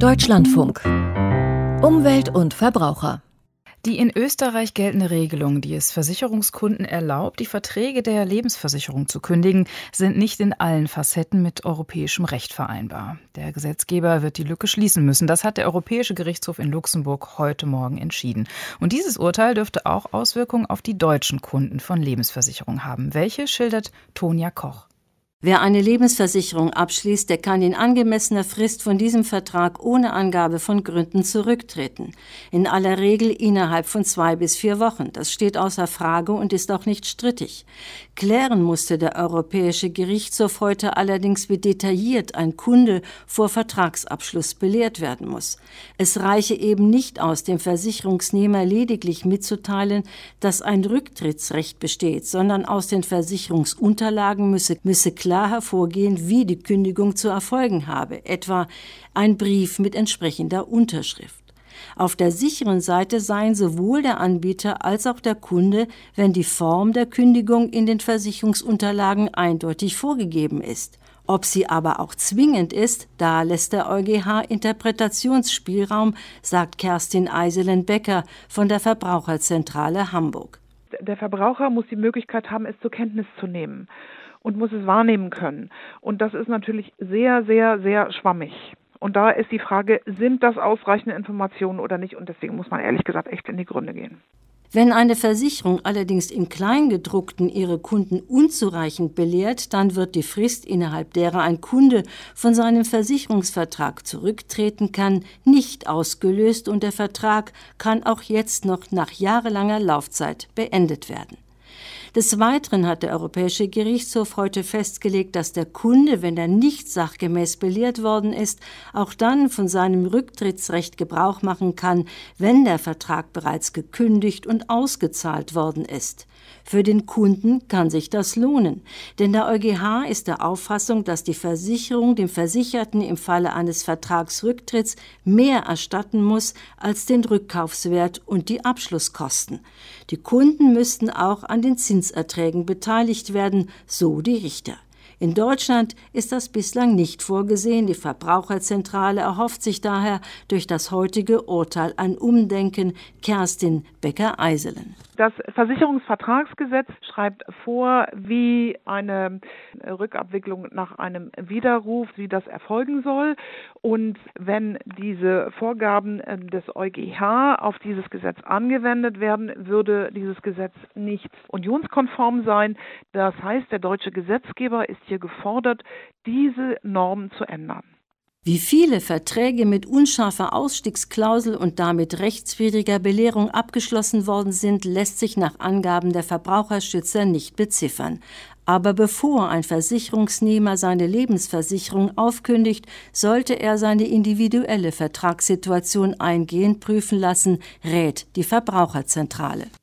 Deutschlandfunk. Umwelt und Verbraucher. Die in Österreich geltende Regelung, die es Versicherungskunden erlaubt, die Verträge der Lebensversicherung zu kündigen, sind nicht in allen Facetten mit europäischem Recht vereinbar. Der Gesetzgeber wird die Lücke schließen müssen. Das hat der Europäische Gerichtshof in Luxemburg heute Morgen entschieden. Und dieses Urteil dürfte auch Auswirkungen auf die deutschen Kunden von Lebensversicherungen haben. Welche schildert Tonja Koch. Wer eine Lebensversicherung abschließt, der kann in angemessener Frist von diesem Vertrag ohne Angabe von Gründen zurücktreten. In aller Regel innerhalb von 2 bis 4 Wochen. Das steht außer Frage und ist auch nicht strittig. Klären musste der Europäische Gerichtshof heute allerdings, wie detailliert ein Kunde vor Vertragsabschluss belehrt werden muss. Es reiche eben nicht aus, dem Versicherungsnehmer lediglich mitzuteilen, dass ein Rücktrittsrecht besteht, sondern aus den Versicherungsunterlagen müsse klar hervorgehen, wie die Kündigung zu erfolgen habe, etwa ein Brief mit entsprechender Unterschrift. Auf der sicheren Seite seien sowohl der Anbieter als auch der Kunde, wenn die Form der Kündigung in den Versicherungsunterlagen eindeutig vorgegeben ist. Ob sie aber auch zwingend ist, da lässt der EuGH Interpretationsspielraum, sagt Kerstin Eiselen-Becker von der Verbraucherzentrale Hamburg. Der Verbraucher muss die Möglichkeit haben, es zur Kenntnis zu nehmen und muss es wahrnehmen können. Und das ist natürlich sehr, sehr, sehr schwammig. Und da ist die Frage, sind das ausreichende Informationen oder nicht? Und deswegen muss man ehrlich gesagt echt in die Gründe gehen. Wenn eine Versicherung allerdings im Kleingedruckten ihre Kunden unzureichend belehrt, dann wird die Frist, innerhalb derer ein Kunde von seinem Versicherungsvertrag zurücktreten kann, nicht ausgelöst und der Vertrag kann auch jetzt noch nach jahrelanger Laufzeit beendet werden. Des Weiteren hat der Europäische Gerichtshof heute festgelegt, dass der Kunde, wenn er nicht sachgemäß belehrt worden ist, auch dann von seinem Rücktrittsrecht Gebrauch machen kann, wenn der Vertrag bereits gekündigt und ausgezahlt worden ist. Für den Kunden kann sich das lohnen, denn der EuGH ist der Auffassung, dass die Versicherung dem Versicherten im Falle eines Vertragsrücktritts mehr erstatten muss als den Rückkaufswert und die Abschlusskosten. Die Kunden müssten auch an den Zinserträgen beteiligt werden, so die Richter. In Deutschland ist das bislang nicht vorgesehen. Die Verbraucherzentrale erhofft sich daher durch das heutige Urteil ein Umdenken. Kerstin Becker-Eiselen. Das Versicherungsvertragsgesetz schreibt vor, wie eine Rückabwicklung nach einem Widerruf, wie das erfolgen soll. Und wenn diese Vorgaben des EuGH auf dieses Gesetz angewendet werden, würde dieses Gesetz nicht unionskonform sein. Das heißt, der deutsche Gesetzgeber ist hier gefordert, diese Normen zu ändern. Wie viele Verträge mit unscharfer Ausstiegsklausel und damit rechtswidriger Belehrung abgeschlossen worden sind, lässt sich nach Angaben der Verbraucherschützer nicht beziffern. Aber bevor ein Versicherungsnehmer seine Lebensversicherung aufkündigt, sollte er seine individuelle Vertragssituation eingehend prüfen lassen, rät die Verbraucherzentrale.